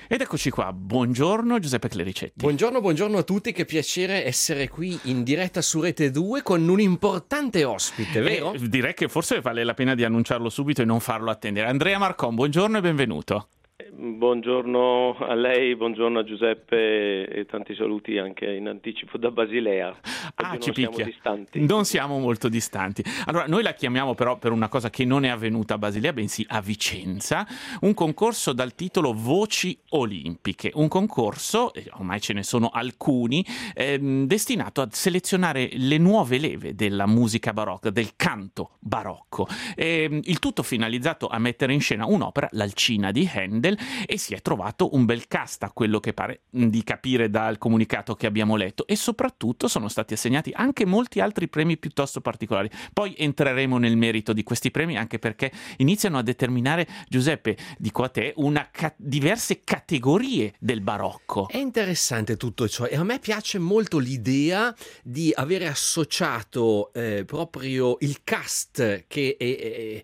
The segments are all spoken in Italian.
Ed eccoci qua, buongiorno Giuseppe Clericetti. Buongiorno a tutti, che piacere essere qui in diretta su Rete 2 con un importante ospite, vero? Direi che forse vale la pena di annunciarlo subito e non farlo attendere. Andrea Marcon, buongiorno e benvenuto. Buongiorno a lei, buongiorno a Giuseppe e tanti saluti anche in anticipo da Basilea. Ci picchia. Siamo distanti. Non siamo molto distanti. Allora, noi la chiamiamo però per una cosa che non è avvenuta a Basilea, bensì a Vicenza, un concorso dal titolo Voci Olimpiche, un concorso, ormai ce ne sono alcuni, destinato a selezionare le nuove leve della musica barocca, del canto barocco. Il tutto finalizzato a mettere in scena un'opera, l'Alcina di Handel, e si è trovato un bel cast, a quello che pare di capire dal comunicato che abbiamo letto, e soprattutto sono stati assegnati anche molti altri premi piuttosto particolari. Poi entreremo nel merito di questi premi, anche perché iniziano a determinare, Giuseppe, dico a te, diverse categorie del barocco. È interessante tutto ciò, e a me piace molto l'idea di avere associato proprio il cast che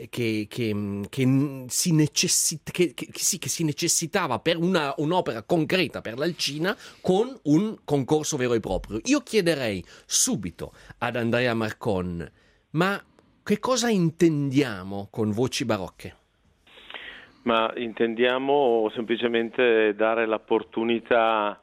si necessitava per un'opera concreta, per l'Alcina, con un concorso vero e proprio. Io chiederei subito ad Andrea Marcon, ma che cosa intendiamo con voci barocche? Ma intendiamo semplicemente dare l'opportunità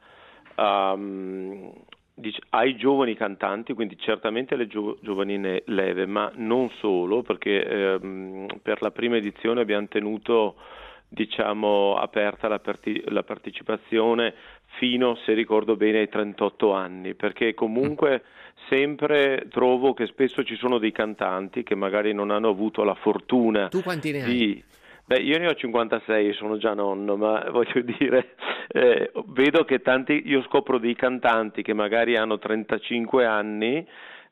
ai giovani cantanti, quindi certamente le giovani leve, ma non solo, perché per la prima edizione abbiamo tenuto, diciamo, aperta la partecipazione fino, se ricordo bene, ai 38 anni, perché comunque sempre trovo che spesso ci sono dei cantanti che magari non hanno avuto la fortuna. Tu quanti ne hai? Io ne ho 56, sono già nonno, ma voglio dire, vedo che io scopro dei cantanti che magari hanno 35 anni,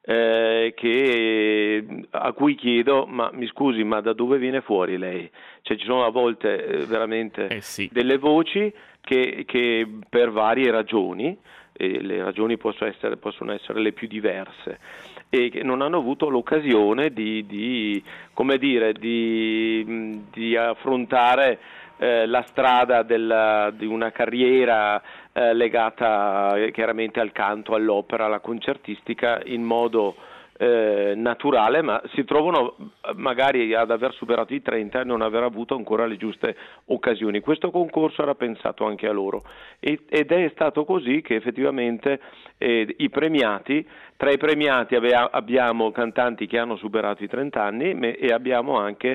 a cui chiedo, ma mi scusi, ma da dove viene fuori lei? Cioè ci sono a volte veramente delle voci che per varie ragioni, e le ragioni possono essere le più diverse, e che non hanno avuto l'occasione di affrontare la strada di una carriera legata chiaramente al canto, all'opera, alla concertistica in modo naturale, ma si trovano magari ad aver superato i 30 e non aver avuto ancora le giuste occasioni. Questo concorso era pensato anche a loro ed è stato così che effettivamente tra i premiati abbiamo cantanti che hanno superato i 30 anni e abbiamo anche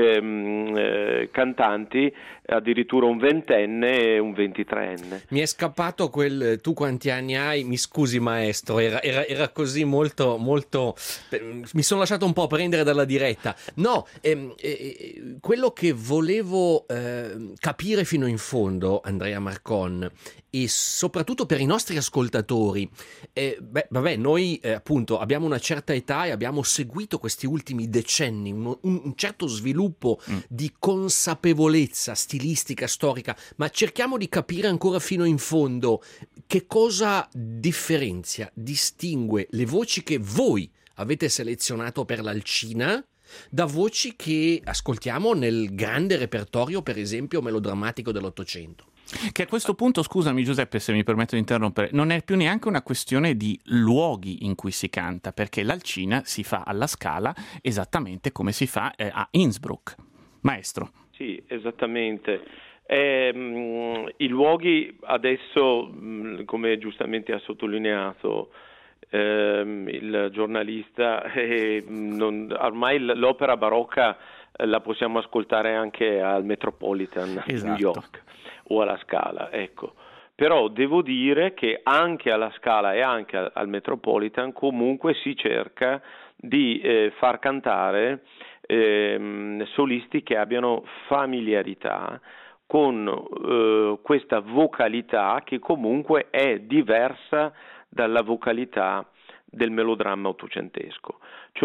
cantanti, addirittura un ventenne e un 23enne. Mi è scappato tu quanti anni hai? Mi scusi maestro, era così molto, mi sono lasciato un po' prendere dalla diretta. No, quello che volevo capire fino in fondo, Andrea Marcon, e soprattutto per i nostri ascoltatori, noi appunto abbiamo una certa età e abbiamo seguito questi ultimi decenni un certo sviluppo di consapevolezza stilistica, storica, ma cerchiamo di capire ancora fino in fondo che cosa differenzia, distingue le voci che voi avete selezionato per l'Alcina da voci che ascoltiamo nel grande repertorio, per esempio, melodrammatico dell'Ottocento. Che a questo punto, scusami Giuseppe se mi permetto di interrompere, non è più neanche una questione di luoghi in cui si canta, perché l'Alcina si fa alla Scala esattamente come si fa a Innsbruck. Maestro. Sì, esattamente. I luoghi adesso, come giustamente ha sottolineato il giornalista, ormai l'opera barocca la possiamo ascoltare anche al Metropolitan, esatto, New York, o alla Scala, ecco. Però devo dire che anche alla Scala e anche al Metropolitan comunque si cerca di far cantare solisti che abbiano familiarità con questa vocalità che comunque è diversa dalla vocalità del melodramma ottocentesco. Cioè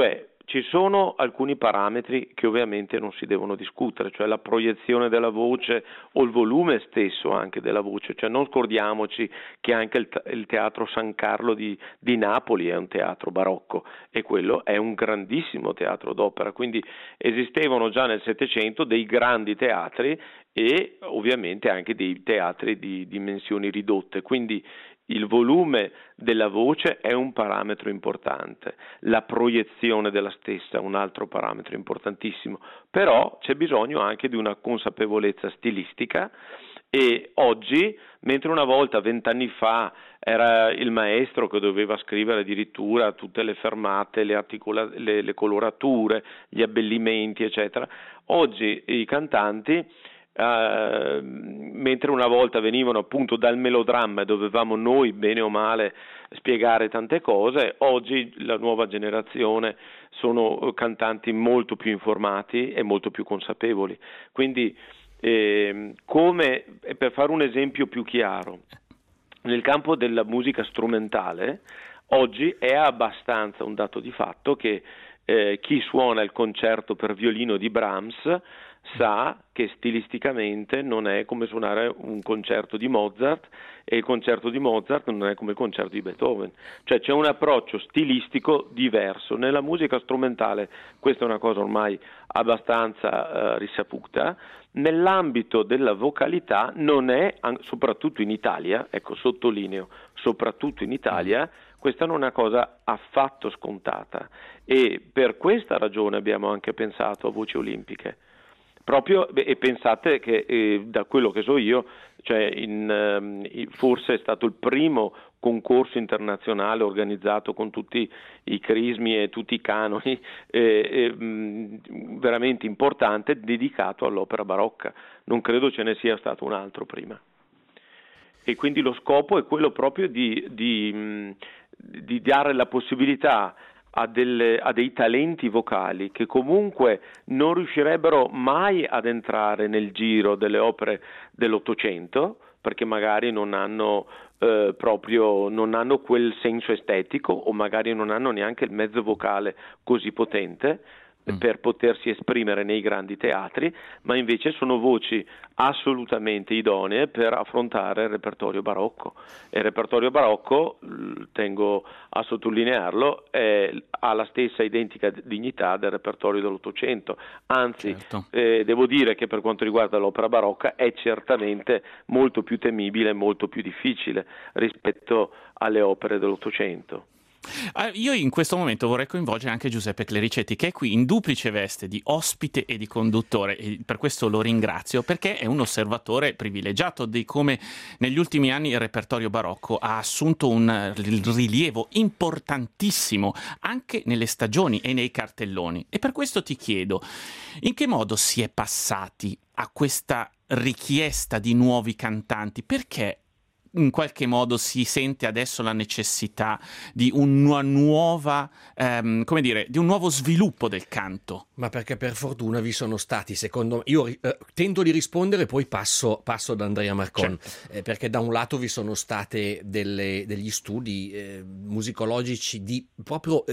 ci sono alcuni parametri che ovviamente non si devono discutere, cioè la proiezione della voce o il volume stesso anche della voce, cioè non scordiamoci che anche il Teatro San Carlo di Napoli è un teatro barocco e quello è un grandissimo teatro d'opera, quindi esistevano già nel Settecento dei grandi teatri e ovviamente anche dei teatri di dimensioni ridotte, quindi il volume della voce è un parametro importante, la proiezione della stessa è un altro parametro importantissimo, però c'è bisogno anche di una consapevolezza stilistica e oggi, mentre una volta 20 anni fa era il maestro che doveva scrivere addirittura tutte le fermate, le colorature, gli abbellimenti eccetera, oggi i cantanti mentre una volta venivano appunto dal melodramma e dovevamo noi bene o male spiegare tante cose, oggi la nuova generazione sono cantanti molto più informati e molto più consapevoli, quindi come per fare un esempio più chiaro, nel campo della musica strumentale oggi è abbastanza un dato di fatto che chi suona il concerto per violino di Brahms sa che stilisticamente non è come suonare un concerto di Mozart e il concerto di Mozart non è come il concerto di Beethoven, cioè c'è un approccio stilistico diverso. Nella musica strumentale questa è una cosa ormai abbastanza risaputa, nell'ambito della vocalità non è, soprattutto in Italia, ecco sottolineo, soprattutto in Italia, questa non è una cosa affatto scontata e per questa ragione abbiamo anche pensato a voci olimpiche. Proprio, e pensate che da quello che so io, cioè forse è stato il primo concorso internazionale organizzato con tutti i crismi e tutti i canoni veramente importante dedicato all'opera barocca. Non credo ce ne sia stato un altro prima. E quindi lo scopo è quello proprio di dare la possibilità a dei talenti vocali che comunque non riuscirebbero mai ad entrare nel giro delle opere dell'Ottocento perché magari non hanno quel senso estetico o magari non hanno neanche il mezzo vocale così potente per potersi esprimere nei grandi teatri, ma invece sono voci assolutamente idonee per affrontare il repertorio barocco. E il repertorio barocco, tengo a sottolinearlo, ha la stessa identica dignità del repertorio dell'Ottocento, anzi certo. Devo dire che per quanto riguarda l'opera barocca è certamente molto più temibile e molto più difficile rispetto alle opere dell'Ottocento. Io in questo momento vorrei coinvolgere anche Giuseppe Clericetti, che è qui in duplice veste di ospite e di conduttore, e per questo lo ringrazio, perché è un osservatore privilegiato di come negli ultimi anni il repertorio barocco ha assunto un rilievo importantissimo anche nelle stagioni e nei cartelloni. E per questo ti chiedo, in che modo si è passati a questa richiesta di nuovi cantanti? Perché in qualche modo si sente adesso la necessità di una nuova, di un nuovo sviluppo del canto? Ma perché per fortuna vi sono stati, secondo me, io tento di rispondere, poi passo ad Andrea Marcon, certo. Perché da un lato vi sono state degli studi musicologici proprio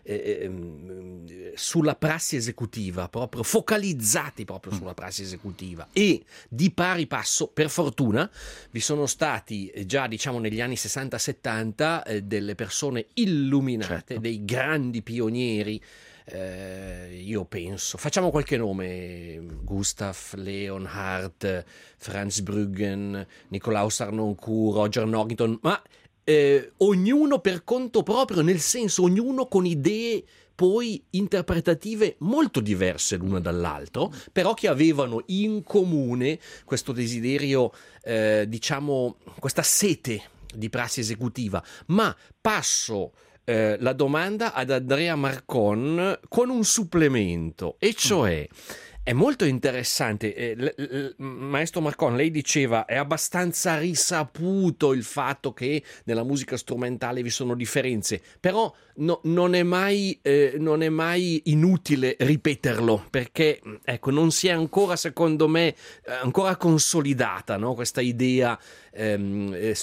sulla prassi esecutiva, proprio focalizzati proprio sulla prassi esecutiva, e di pari passo, per fortuna, vi sono stati già diciamo negli anni 60-70 delle persone illuminate, certo. Dei grandi pionieri, io penso, facciamo qualche nome: Gustav Leonhardt, Franz Bruggen, Nikolaus Harnoncourt, Roger Norrington, ma ognuno per conto proprio, nel senso ognuno con idee poi interpretative molto diverse l'una dall'altro, però che avevano in comune questo desiderio, questa sete di prassi esecutiva. Ma passo la domanda ad Andrea Marcon con un supplemento, e cioè è molto interessante, maestro Marcon, lei diceva è abbastanza risaputo il fatto che nella musica strumentale vi sono differenze, però non è mai inutile ripeterlo, perché ecco, non si è ancora, secondo me, ancora consolidata, no? Questa idea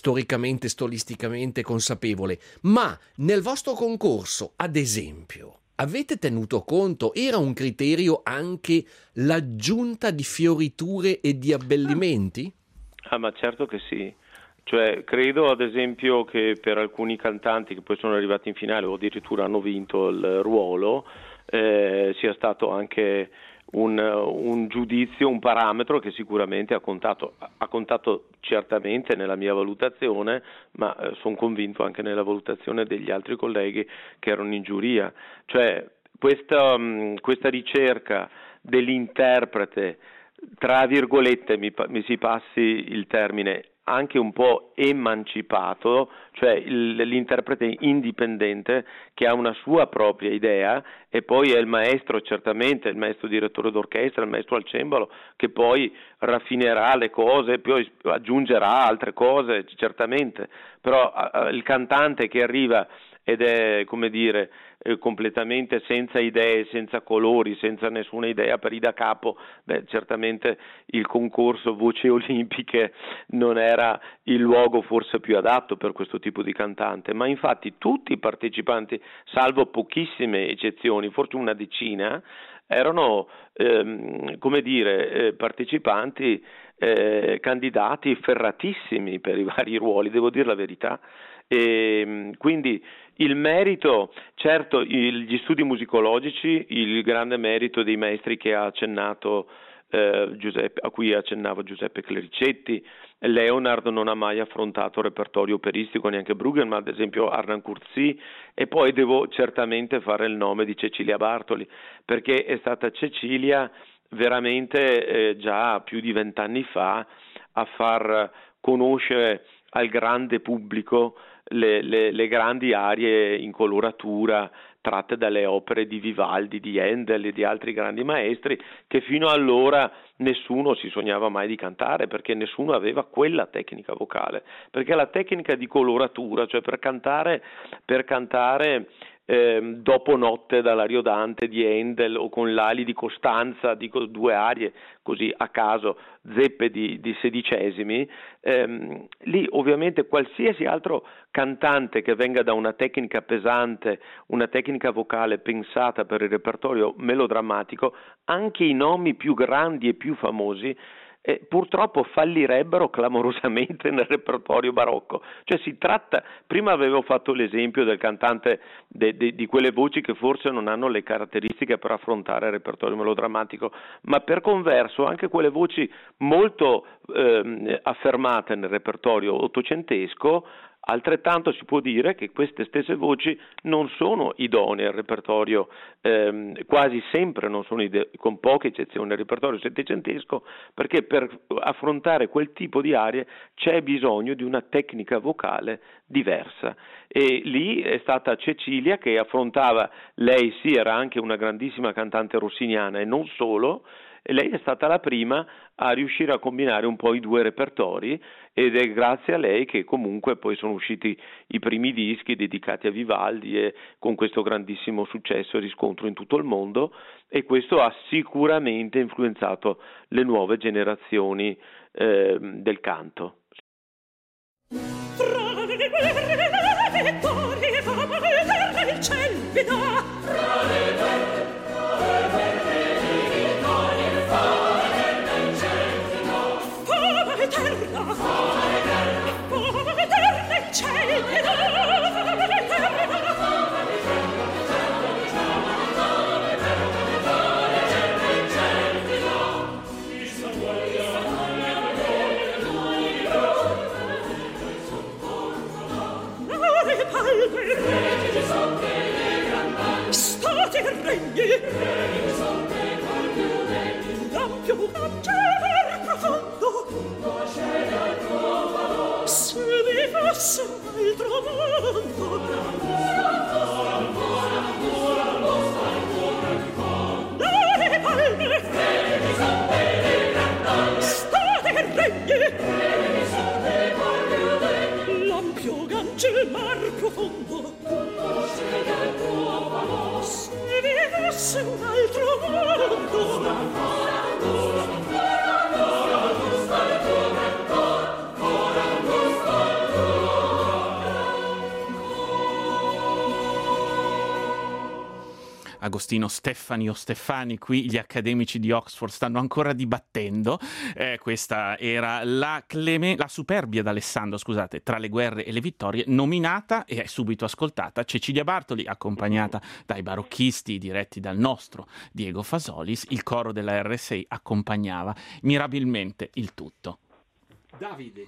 storicamente, stolisticamente consapevole. Ma nel vostro concorso, ad esempio, avete tenuto conto? Era un criterio anche l'aggiunta di fioriture e di abbellimenti? Ma certo che sì. Cioè, credo ad esempio che per alcuni cantanti che poi sono arrivati in finale o addirittura hanno vinto il ruolo, sia stato anche un giudizio, un parametro che sicuramente ha contato certamente nella mia valutazione, ma sono convinto anche nella valutazione degli altri colleghi che erano in giuria. Cioè, questa ricerca dell'interprete, tra virgolette, mi si passi il termine, anche un po' emancipato, cioè l'interprete indipendente che ha una sua propria idea e poi è il maestro, certamente il maestro direttore d'orchestra, il maestro al cembalo, che poi raffinerà le cose, poi aggiungerà altre cose, certamente, però il cantante che arriva ed è, come dire, completamente senza idee, senza colori, senza nessuna idea per i da capo, certamente il concorso Voci Olimpiche non era il luogo forse più adatto per questo tipo di cantante, ma infatti tutti i partecipanti, salvo pochissime eccezioni, forse una decina, erano partecipanti, candidati ferratissimi per i vari ruoli, devo dire la verità. E quindi il merito, certo, gli studi musicologici, il grande merito dei maestri che ha accennato a cui accennava Giuseppe Clericetti. Leonard non ha mai affrontato il repertorio operistico, neanche Bruggen, ma ad esempio Arnan Curzi, e poi devo certamente fare il nome di Cecilia Bartoli, perché è stata Cecilia veramente già più di 20 anni fa a far conoscere al grande pubblico le grandi arie in coloratura tratte dalle opere di Vivaldi, di Handel e di altri grandi maestri che fino allora nessuno si sognava mai di cantare, perché nessuno aveva quella tecnica vocale, perché la tecnica di coloratura, cioè per cantare dopo notte dall'Ariodante di Handel o con l'ali di Costanza, dico due arie così a caso, zeppe di sedicesimi, lì ovviamente qualsiasi altro cantante che venga da una tecnica pesante, una tecnica vocale pensata per il repertorio melodrammatico, anche i nomi più grandi e più famosi purtroppo fallirebbero clamorosamente nel repertorio barocco. Cioè si tratta, prima avevo fatto l'esempio del cantante di quelle voci che forse non hanno le caratteristiche per affrontare il repertorio melodrammatico, ma per converso anche quelle voci molto affermate nel repertorio ottocentesco, altrettanto si può dire che queste stesse voci non sono idonee al repertorio, quasi sempre non sono con poche eccezioni al repertorio settecentesco, perché per affrontare quel tipo di arie c'è bisogno di una tecnica vocale diversa, e lì è stata Cecilia che affrontava, lei sì era anche una grandissima cantante rossiniana e non solo, e lei è stata la prima a riuscire a combinare un po' i due repertori, ed è grazie a lei che comunque poi sono usciti i primi dischi dedicati a Vivaldi e con questo grandissimo successo e riscontro in tutto il mondo, e questo ha sicuramente influenzato le nuove generazioni del canto. State regni, l'ampio cancer profondo, se vi fosse un altro mondo, le palme, state regni, l'ampio cancer mar profondo, se vi fosse un altro mondo, Agostino Steffani o Steffani, qui gli accademici di Oxford stanno ancora dibattendo. Questa era la Superbia d'Alessandro, scusate, tra le guerre e le vittorie, nominata e subito ascoltata Cecilia Bartoli, accompagnata dai barocchisti diretti dal nostro Diego Fasolis. Il coro della RSI accompagnava mirabilmente il tutto. Davide,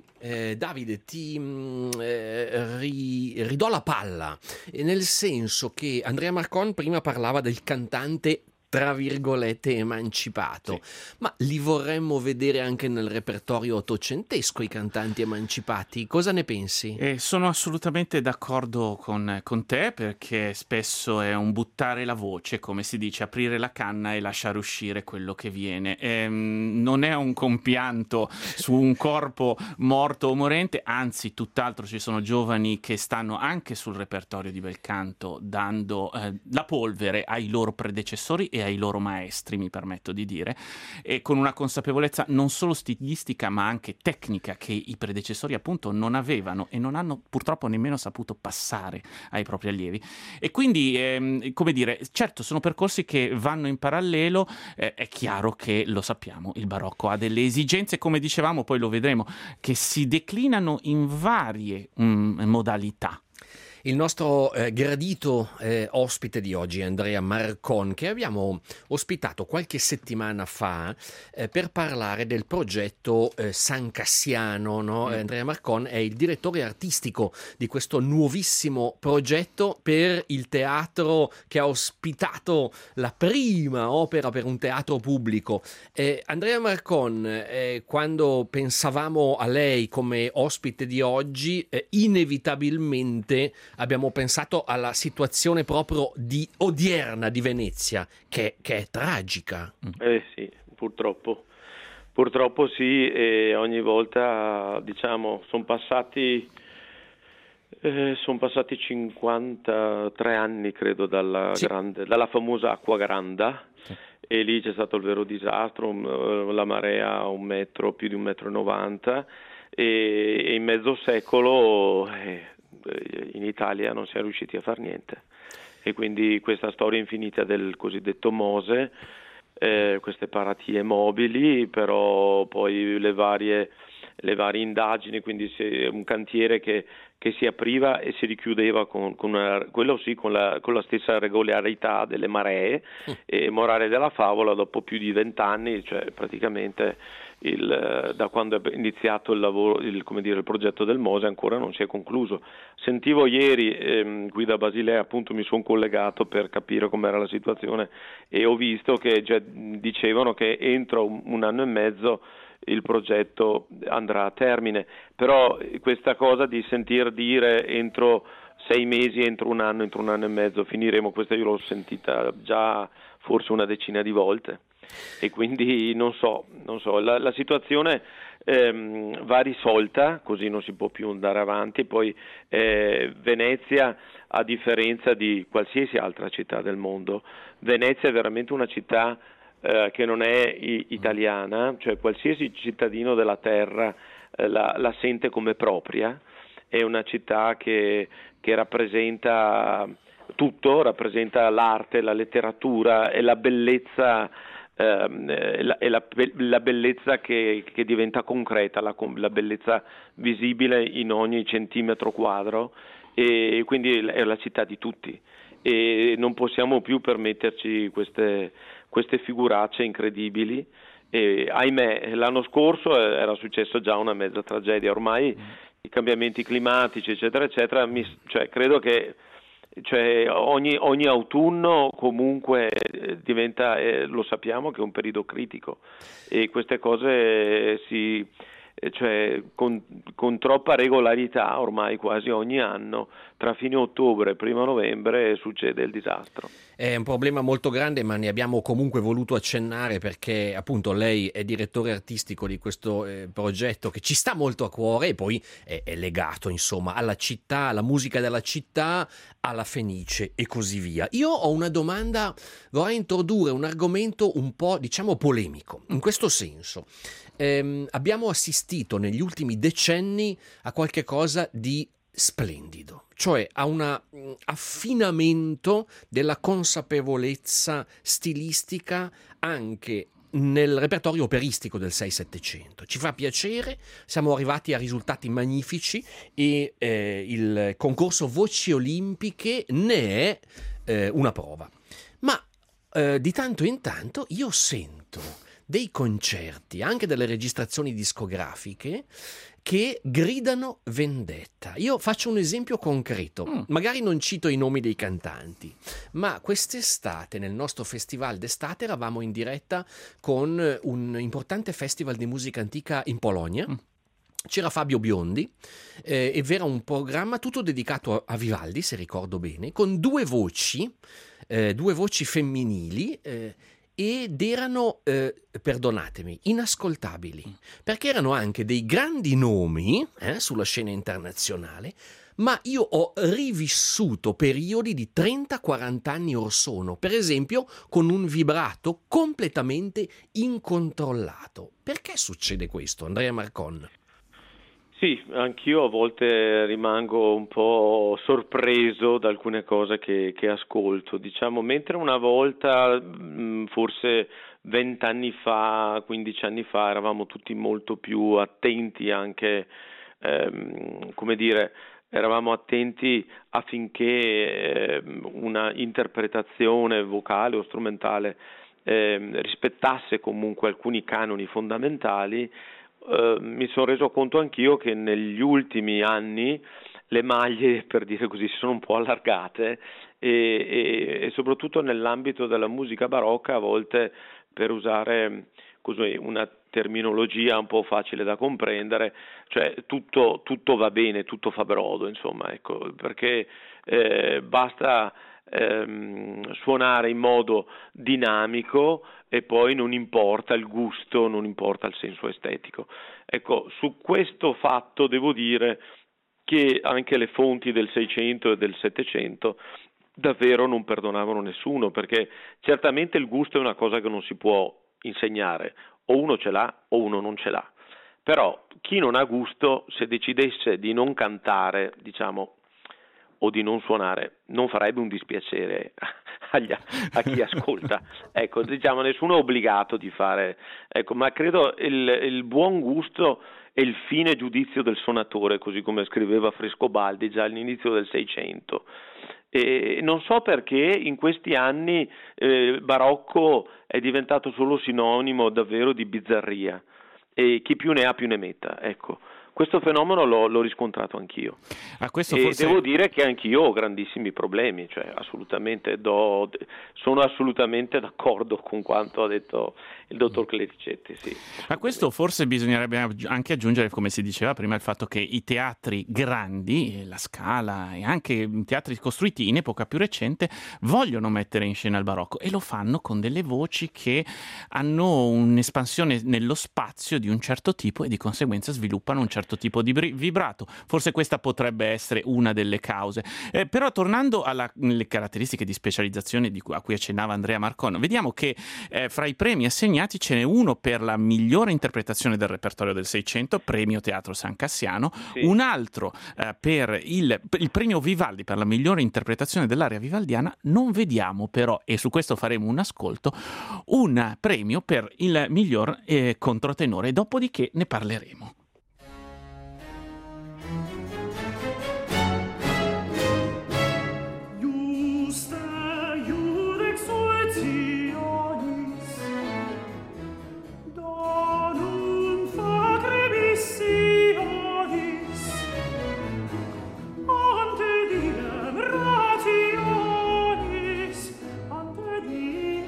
ridò la palla, nel senso che Andrea Marcon prima parlava del cantante tra virgolette emancipato, sì. Ma li vorremmo vedere anche nel repertorio ottocentesco i cantanti emancipati. Cosa ne pensi? Sono assolutamente d'accordo con te, perché spesso è un buttare la voce, come si dice, aprire la canna e lasciare uscire quello che viene. Non è un compianto su un corpo morto o morente, anzi tutt'altro, ci sono giovani che stanno anche sul repertorio di Belcanto dando la polvere ai loro predecessori e ai loro maestri, mi permetto di dire, e con una consapevolezza non solo stilistica ma anche tecnica che i predecessori appunto non avevano e non hanno purtroppo nemmeno saputo passare ai propri allievi. E quindi, come dire, certo sono percorsi che vanno in parallelo, è chiaro che, lo sappiamo, il barocco ha delle esigenze, come dicevamo, poi lo vedremo, che si declinano in varie modalità. Il nostro gradito ospite di oggi è Andrea Marcon, che abbiamo ospitato qualche settimana fa per parlare del progetto San Cassiano, no? Andrea Marcon è il direttore artistico di questo nuovissimo progetto per il teatro che ha ospitato la prima opera per un teatro pubblico. Andrea Marcon, quando pensavamo a lei come ospite di oggi, inevitabilmente abbiamo pensato alla situazione proprio odierna di Venezia, che è tragica. Sì, purtroppo sì, e ogni volta, diciamo, sono passati 53 anni, credo, dalla famosa Acqua Granda, e lì c'è stato il vero disastro, la marea a più di 1,90 m, e in mezzo secolo in Italia non si è riusciti a far niente, e quindi questa storia infinita del cosiddetto Mose, queste paratie mobili, però poi le varie indagini, quindi un cantiere che si apriva e si richiudeva con la stessa regolarità delle maree, e morale della favola, dopo più di 20 anni, cioè praticamente da quando è iniziato il lavoro, il progetto del Mose, ancora non si è concluso. Sentivo ieri qui da Basilea, appunto mi sono collegato per capire com'era la situazione, e ho visto che dicevano che entro un anno e mezzo il progetto andrà a termine, però questa cosa di sentir dire entro 6 mesi, entro un anno e mezzo finiremo, questa io l'ho sentita già forse una decina di volte, e quindi non so, la situazione va risolta, così non si può più andare avanti. Poi Venezia, a differenza di qualsiasi altra città del mondo, Venezia è veramente una città che non è italiana, cioè qualsiasi cittadino della terra la sente come propria. È una città che rappresenta tutto, rappresenta l'arte, la letteratura e la bellezza, la bellezza che diventa concreta, la bellezza visibile in ogni centimetro quadro, e quindi è la città di tutti, e non possiamo più permetterci queste figuracce incredibili. E ahimè, l'anno scorso era successo già una mezza tragedia. Ormai i cambiamenti climatici, eccetera eccetera, credo che ogni autunno comunque diventa, lo sappiamo che è un periodo critico, e queste cose con troppa regolarità ormai quasi ogni anno, tra fine ottobre e primo novembre, succede il disastro. È un problema molto grande, ma ne abbiamo comunque voluto accennare perché appunto lei è direttore artistico di questo progetto che ci sta molto a cuore, e poi è legato insomma alla città, alla musica della città, alla Fenice e così via. Io ho una domanda, vorrei introdurre un argomento un po' diciamo polemico, in questo senso. Abbiamo assistito negli ultimi decenni a qualche cosa di splendido, cioè a un affinamento della consapevolezza stilistica anche nel repertorio operistico del 6-700. Ci fa piacere, siamo arrivati a risultati magnifici e il concorso Voci Olimpiche ne è una prova. Ma di tanto in tanto io sento dei concerti, anche delle registrazioni discografiche, che gridano vendetta. Io faccio un esempio concreto, magari non cito i nomi dei cantanti, ma quest'estate nel nostro festival d'estate eravamo in diretta con un importante festival di musica antica in Polonia. C'era Fabio Biondi ed era un programma tutto dedicato a Vivaldi, se ricordo bene, con due voci femminili, ed erano, perdonatemi, inascoltabili, perché erano anche dei grandi nomi sulla scena internazionale, ma io ho rivissuto periodi di 30-40 anni or sono, per esempio con un vibrato completamente incontrollato. Perché succede questo, Andrea Marcon? Sì, anch'io a volte rimango un po' sorpreso da alcune cose che ascolto. Diciamo, mentre una volta, forse 20 anni fa, 15 anni fa, eravamo tutti molto più attenti anche, come dire, eravamo attenti affinché una interpretazione vocale o strumentale rispettasse comunque alcuni canoni fondamentali. Mi sono reso conto anch'io che negli ultimi anni le maglie, per dire così, si sono un po' allargate e soprattutto nell'ambito della musica barocca, a volte, per usare così una terminologia un po' facile da comprendere, cioè tutto va bene, tutto fa brodo, insomma, ecco, perché basta suonare in modo dinamico e poi non importa il gusto, non importa il senso estetico. Ecco, su questo fatto devo dire che anche le fonti del 600 e del 700 davvero non perdonavano nessuno, perché certamente il gusto è una cosa che non si può insegnare, o uno ce l'ha o uno non ce l'ha, però chi non ha gusto, se decidesse di non cantare, diciamo, o di non suonare, non farebbe un dispiacere a chi ascolta. Ecco, diciamo, nessuno è obbligato di fare, ecco, ma credo il buon gusto è il fine giudizio del suonatore, così come scriveva Frescobaldi già all'inizio del 600. E non so perché in questi anni barocco è diventato solo sinonimo davvero di bizzarria, e chi più ne ha più ne metta, ecco. Questo fenomeno l'ho riscontrato anch'io. Devo dire che anch'io ho grandissimi problemi, cioè assolutamente sono assolutamente d'accordo con quanto ha detto il dottor Clericetti. Sì. A questo forse bisognerebbe anche aggiungere, come si diceva prima, il fatto che i teatri grandi, la Scala e anche i teatri costruiti in epoca più recente vogliono mettere in scena il barocco e lo fanno con delle voci che hanno un'espansione nello spazio di un certo tipo e di conseguenza sviluppano un certo tipo di vibrato. Forse questa potrebbe essere una delle cause. Però tornando alle caratteristiche di specializzazione a cui accennava Andrea Marcon, vediamo che fra i premi assegnati ce n'è uno per la migliore interpretazione del repertorio del 600, premio Teatro San Cassiano, sì. Un altro per il premio Vivaldi per la migliore interpretazione dell'aria vivaldiana. Non vediamo però, e su questo faremo un ascolto, un premio per il miglior controtenore, dopodiché ne parleremo.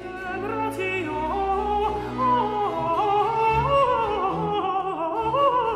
Oh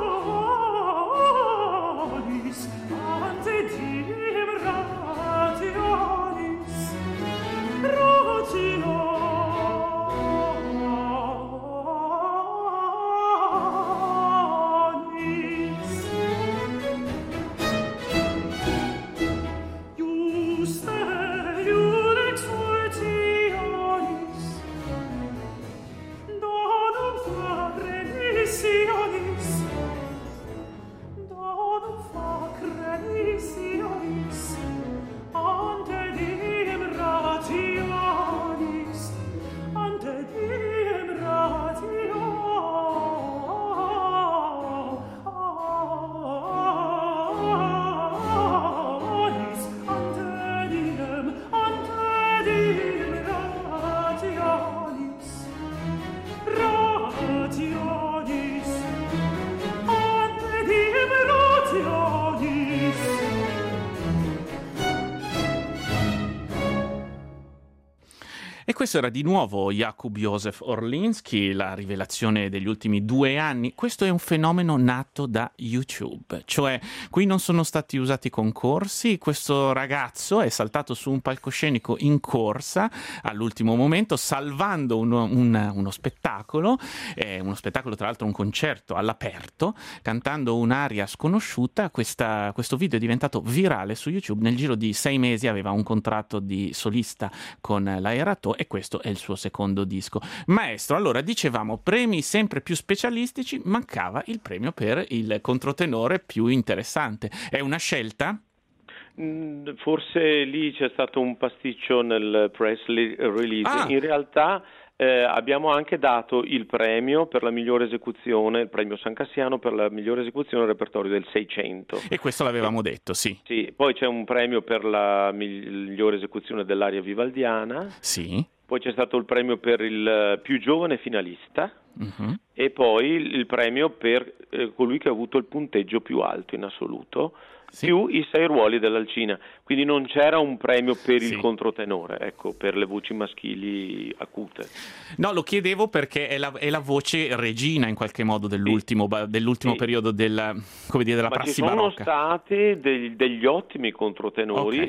questo era di nuovo Jakub József Orliński, la rivelazione degli ultimi 2 anni. Questo è un fenomeno nato da YouTube, cioè qui non sono stati usati concorsi, questo ragazzo è saltato su un palcoscenico in corsa all'ultimo momento, salvando uno spettacolo tra l'altro un concerto all'aperto, cantando un'aria sconosciuta. Questo video è diventato virale su YouTube, nel giro di 6 mesi aveva un contratto di solista con la Erato e questo è il suo secondo disco. Maestro, allora dicevamo premi sempre più specialistici, mancava il premio per il controtenore più interessante. È una scelta? Forse lì c'è stato un pasticcio nel press release. In realtà abbiamo anche dato il premio per la migliore esecuzione, il premio San Cassiano per la migliore esecuzione del repertorio del 600. E questo l'avevamo detto, sì. Sì, poi c'è un premio per la migliore esecuzione dell'aria vivaldiana. Sì. Poi c'è stato il premio per il più giovane finalista. E poi il premio per colui che ha avuto il punteggio più alto in assoluto. Sì. Più i 6 ruoli dell'Alcina, quindi non c'era un premio per il controtenore, ecco, per le voci maschili acute. No, lo chiedevo perché è la voce regina in qualche modo dell'ultimo periodo della prassi barocca. Ci sono stati degli ottimi controtenori.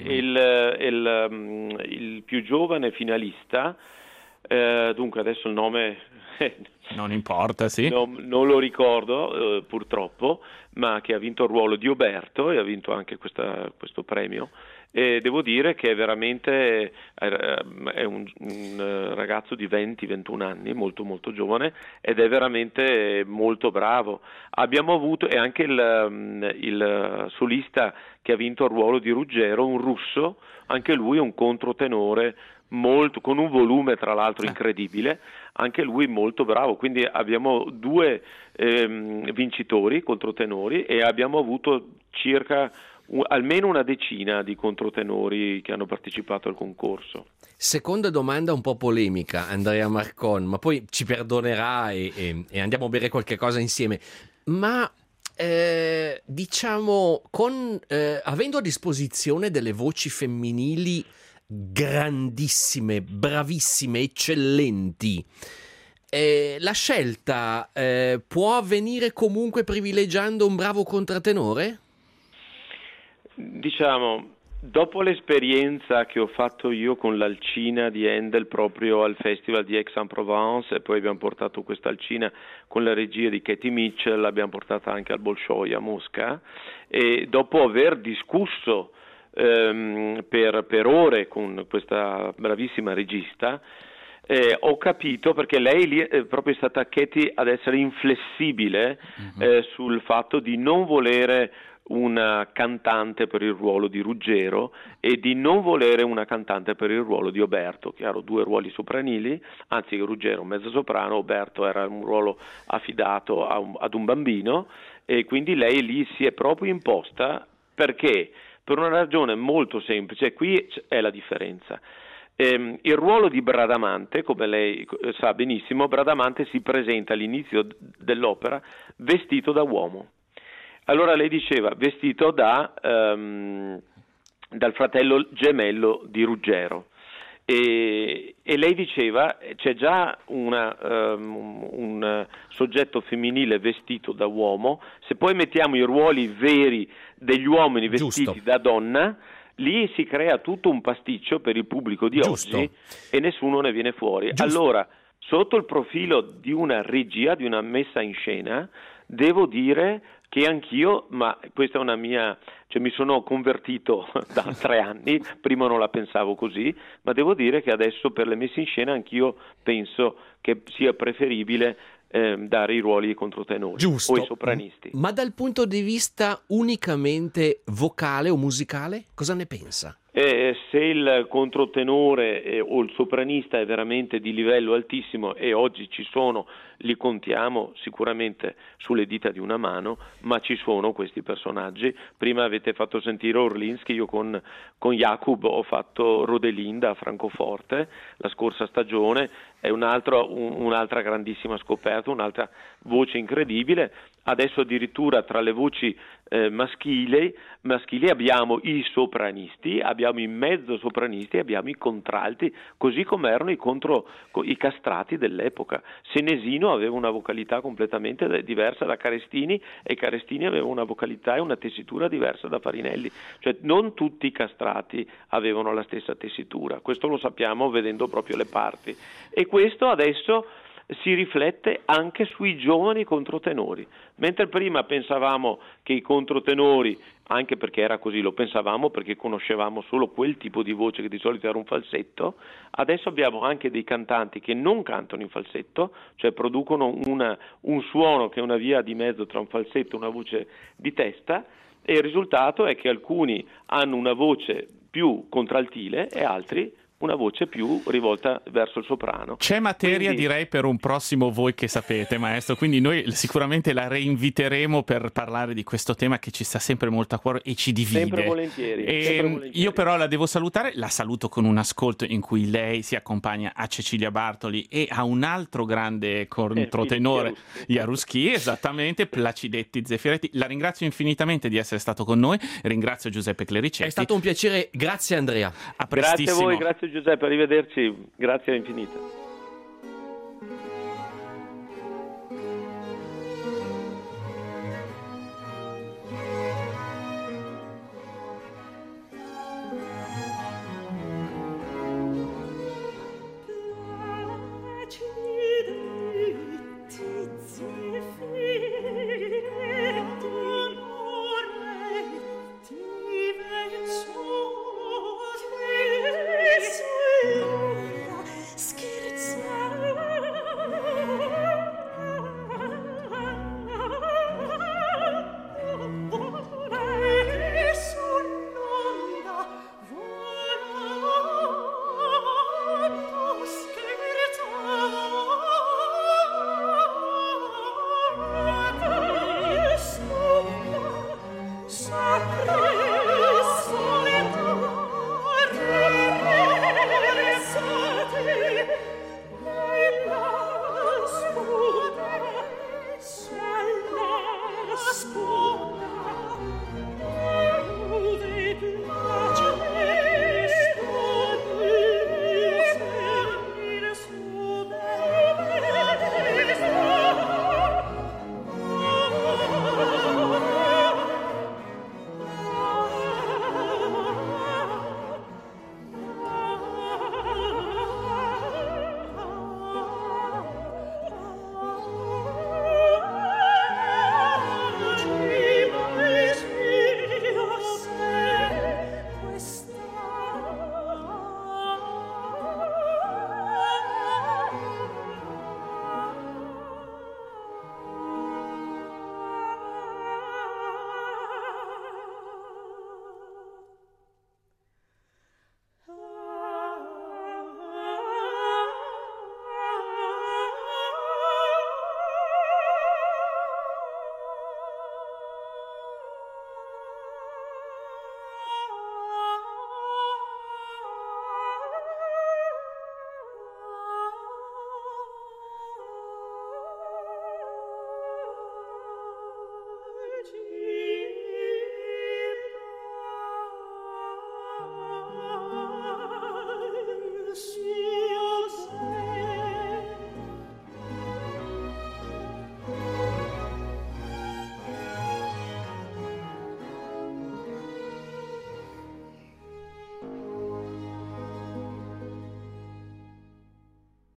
Il più giovane finalista, dunque adesso il nome non importa, sì. Non lo ricordo purtroppo, ma che ha vinto il ruolo di Oberto e ha vinto anche questo premio. E devo dire che è veramente è un ragazzo di 20-21 anni, molto molto giovane, ed è veramente molto bravo. Abbiamo avuto e anche il solista che ha vinto il ruolo di Ruggero, un russo, anche lui un controtenore molto, con un volume tra l'altro incredibile, anche lui molto bravo. Quindi abbiamo 2 vincitori controtenori e abbiamo avuto circa almeno una decina di controtenori che hanno partecipato al concorso. Seconda domanda un po' polemica, Andrea Marcon, ma poi ci perdonerà e andiamo a bere qualche cosa insieme. Ma diciamo, avendo a disposizione delle voci femminili grandissime, bravissime, eccellenti, la scelta può avvenire comunque privilegiando un bravo contratenore? Diciamo, dopo l'esperienza che ho fatto io con l'Alcina di Handel proprio al Festival di Aix-en-Provence, e poi abbiamo portato questa Alcina con la regia di Katie Mitchell, l'abbiamo portata anche al Bolshoi a Mosca, e dopo aver discusso per ore con questa bravissima regista, ho capito, perché lei lì è proprio stata Katie ad essere inflessibile sul fatto di non volere una cantante per il ruolo di Ruggero e di non volere una cantante per il ruolo di Oberto. Chiaro, 2 ruoli sopranili, anzi Ruggero mezzo soprano, Oberto era un ruolo affidato ad un bambino, e quindi lei lì si è proprio imposta, perché per una ragione molto semplice, qui è la differenza. Il ruolo di Bradamante, come lei sa benissimo, Bradamante si presenta all'inizio dell'opera vestito da uomo. Allora lei diceva vestito dal fratello gemello di Ruggero, e lei diceva c'è già un soggetto femminile vestito da uomo, se poi mettiamo i ruoli veri degli uomini vestiti da donna, lì si crea tutto un pasticcio per il pubblico di oggi e nessuno ne viene fuori. Allora, sotto il profilo di una regia, di una messa in scena, devo dire che anch'io, ma questa è una mia, cioè mi sono convertito da 3 anni, prima non la pensavo così, ma devo dire che adesso per le messe in scena anch'io penso che sia preferibile dare i ruoli ai controtenori o ai sopranisti. Ma dal punto di vista unicamente vocale o musicale, cosa ne pensa? Se il controtenore o il sopranista è veramente di livello altissimo, e oggi ci sono, li contiamo sicuramente sulle dita di una mano, ma ci sono questi personaggi. Prima avete fatto sentire Orliński, io con Jakub ho fatto Rodelinda a Francoforte la scorsa stagione, è un'altra grandissima scoperta, un'altra voce incredibile. Adesso addirittura tra le voci maschili abbiamo i sopranisti, abbiamo i mezzosopranisti, abbiamo i contralti, così come erano i castrati dell'epoca. Senesino aveva una vocalità completamente diversa da Carestini, e Carestini aveva una vocalità e una tessitura diversa da Farinelli. Cioè non tutti i castrati avevano la stessa tessitura, questo lo sappiamo vedendo proprio le parti, e questo adesso si riflette anche sui giovani controtenori. Mentre prima pensavamo che i controtenori, anche perché era così, lo pensavamo perché conoscevamo solo quel tipo di voce che di solito era un falsetto, adesso abbiamo anche dei cantanti che non cantano in falsetto, cioè producono un suono che è una via di mezzo tra un falsetto e una voce di testa, e il risultato è che alcuni hanno una voce più contraltile e altri una voce più rivolta verso il soprano. C'è materia, direi, per un prossimo Voi che sapete, maestro, quindi noi sicuramente la reinviteremo per parlare di questo tema che ci sta sempre molto a cuore e ci divide. Sempre volentieri. Io però la devo salutare, la saluto con un ascolto in cui lei si accompagna a Cecilia Bartoli e a un altro grande controtenore, Jaruski, esattamente, Placidetti Zeffiretti. La ringrazio infinitamente di essere stato con noi, ringrazio Giuseppe Clericetti. È stato un piacere, grazie Andrea. A prestissimo. Grazie a voi, grazie Giuseppe, arrivederci, grazie infinite. Spura